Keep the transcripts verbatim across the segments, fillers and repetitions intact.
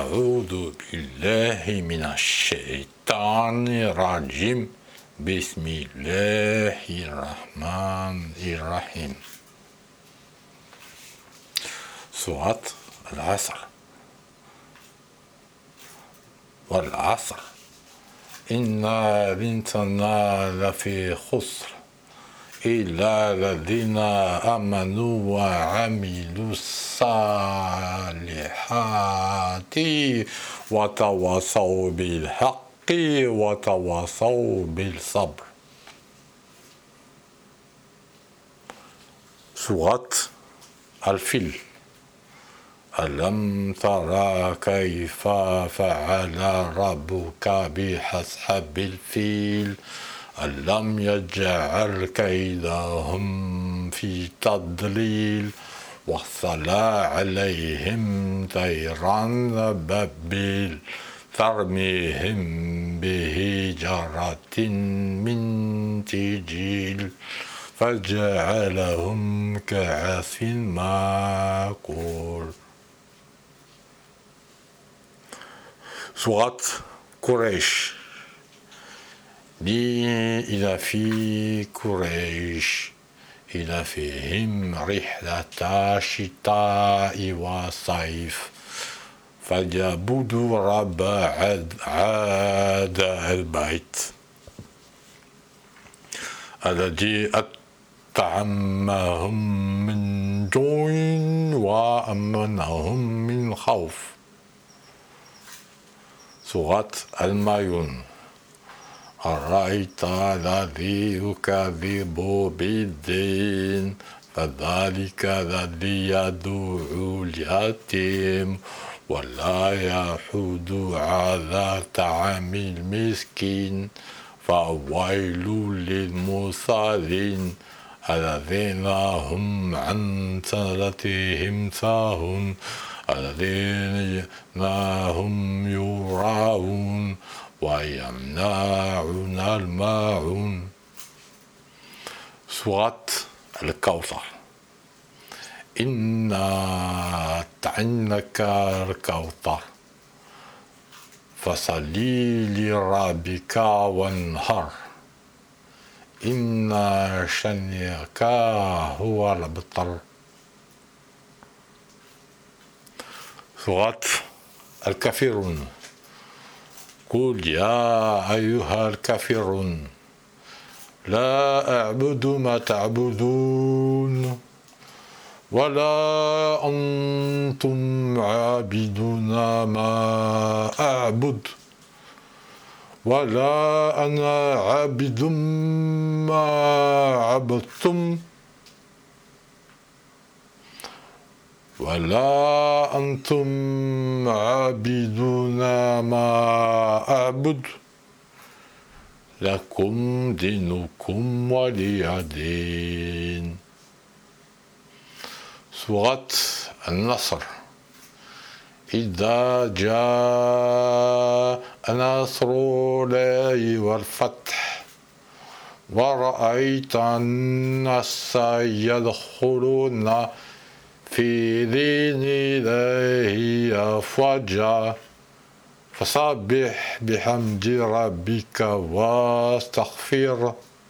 أعوذ بالله من الشيطان الرجيم. بسم الله الرحمن الرحيم. سورة العصر. والعصر إن الإنسان لفي خسر إلا الذين آمنوا وعملوا الصالحات وتواصوا بالحق وتواصوا بالصبر. سورة الفيل. ألم ترى كيف فعل ربك بأصحاب الفيل ألم يجعل كيدهم في تضليل وأرسل عليهم طيرا أبابيل ترميهم بحجارة من سجيل فجعلهم كعصف مأكول. سورة قريش. إلى في قريش إلى فيهم رحلة الشتاء والصيف فليعبدوا رب هذا البيت الذي أطعمهم من جوع وأمنهم من خوف. سورة الماعون. أرأيت الذي يكذب بالدين فذلك الذي يدعو اليتيم ولا يحض على طعام المسكين فويل للمصلين الذين هم عن صلاتهم ساهون الذين هم يراءون ويمنعون الماعون. سورة الكوثر. إنا أعطيناك الكوثر فصلي لربك وانهر إن شانئك هو الأبتر. سورة الكافرون. قل يا أيها الكافرون لا أعبد ما تعبدون ولا أنتم عابدون ما أعبد ولا أنا عابد ما عبدتم ولا أنتم عابدون ما أعبد لكم دينكم ولي دين. سورة النصر. إذا جاء نصر الله والفتح ورأيت الناس يدخلون في دين الله أفواجا فسبح بحمد ربك واستغفر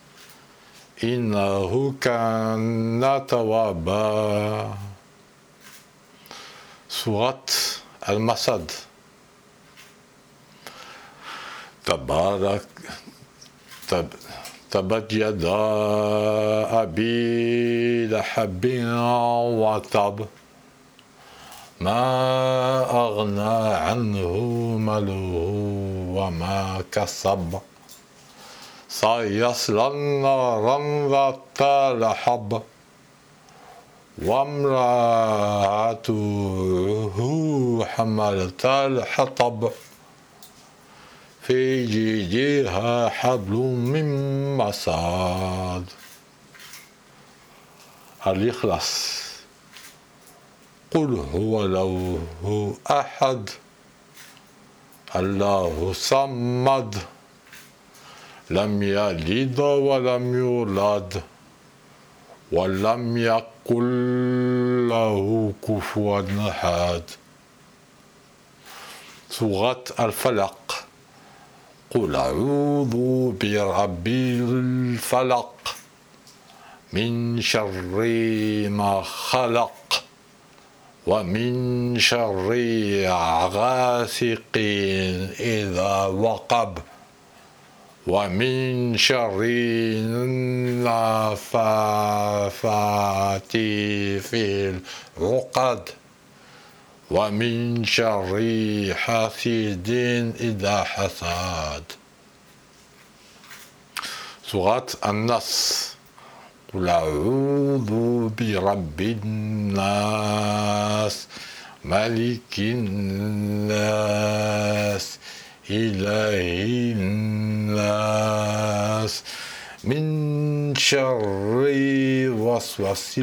إنه كان توابا. سورة المسد. تبارك تب تبت يدا أبي لهب وتب ما أغنى عنه ماله وما كسب سيصلى نارا ذات لهب وامرأته حملة الحطب في جيدها حبل من مسد. الإخلاص. قل هو له أحد الله الصمد لم يلد ولم يولد ولم يكن له كفوا أحد. سورة الفلق. قل أعوذ برب الفلق من شر ما خلق ومن شر غاسق إذا وقب ومن شر النفاثات في العقد ومن شر حاسد إذا حسد. سورة النص. قل أعوذ برب الناس ملك الناس إله الناس من شر وسواس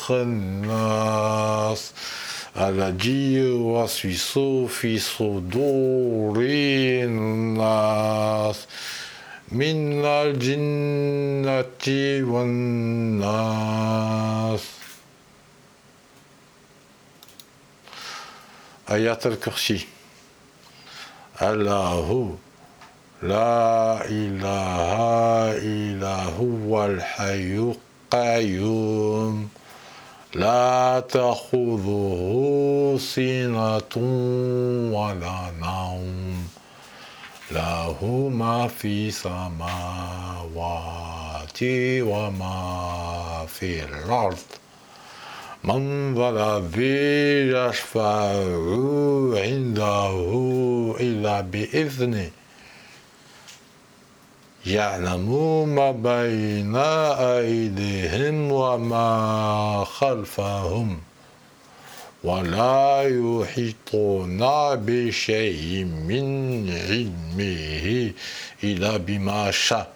الخناس الذي يوسوس في صدور الناس من الجنة والناس. آيات الكرسي. الله لا إله إلا هو الحي القيوم لا تأخذه سنة ولا نوم له ما في السماوات وما في الأرض من ذا الذي يشفع عنده إلا بإذنه يعلم ما بين أيديهم وما خلفهم ولا يحيطون بشيء من علمه إلا بما شاء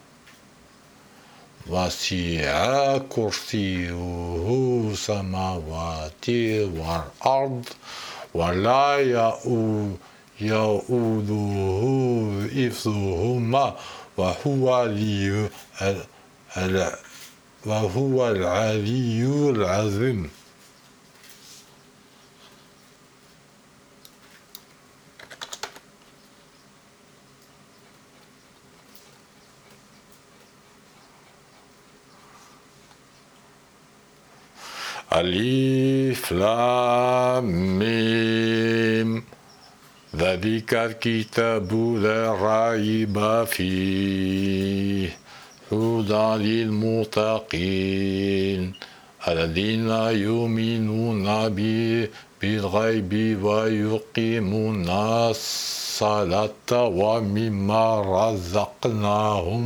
وسع كرسيه السماوات والأرض ولا يؤوده حفظهما وهو العلي وهو العلي العظيم. ألف لام ميم ذلك الكتاب لا ريب فيه هدى للمتقين الذين يؤمنون بالغيب ويقيمون الصلاة ومما رزقناهم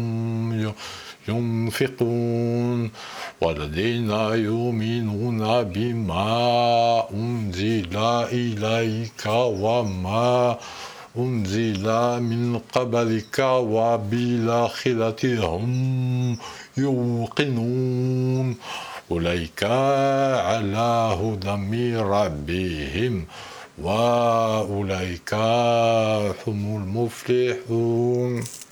ينفقون والذين يؤمنون بما أنزل إليك وما أنزل من قبلك وبالآخرة هم يوقنون أولئك على هدى من ربهم وأولئك هم المفلحون.